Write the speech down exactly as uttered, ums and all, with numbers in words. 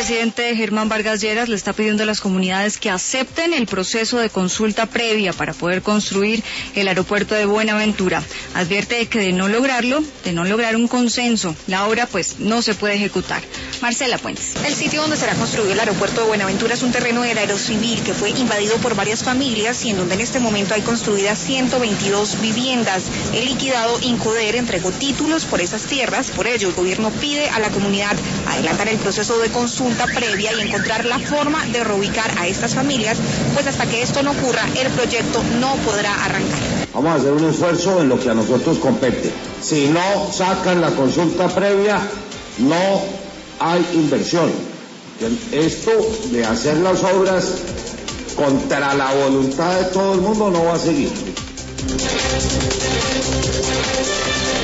presidente Germán Vargas Lleras le está pidiendo a las comunidades que acepten el proceso de consulta previa para poder construir el aeropuerto de Buenaventura. Advierte que de no lograrlo, de no lograr un consenso, la obra pues no se puede ejecutar. Marcela Puentes. El sitio donde será construido el aeropuerto de Buenaventura es un terreno del Aerocivil que fue invadido por varias familias y en donde en este momento hay construidas ciento veintidós viviendas. El liquidado Incoder entregó títulos por esas tierras, por ello el gobierno pide a la comunidad adelantar el proceso de consulta previa y encontrar la forma de reubicar a estas familias, pues hasta que esto no ocurra, el proyecto no podrá arrancar. Vamos a hacer un esfuerzo en lo que a nosotros compete. Si no sacan la consulta previa, no hay inversión. Esto de hacer las obras contra la voluntad de todo el mundo no va a seguir.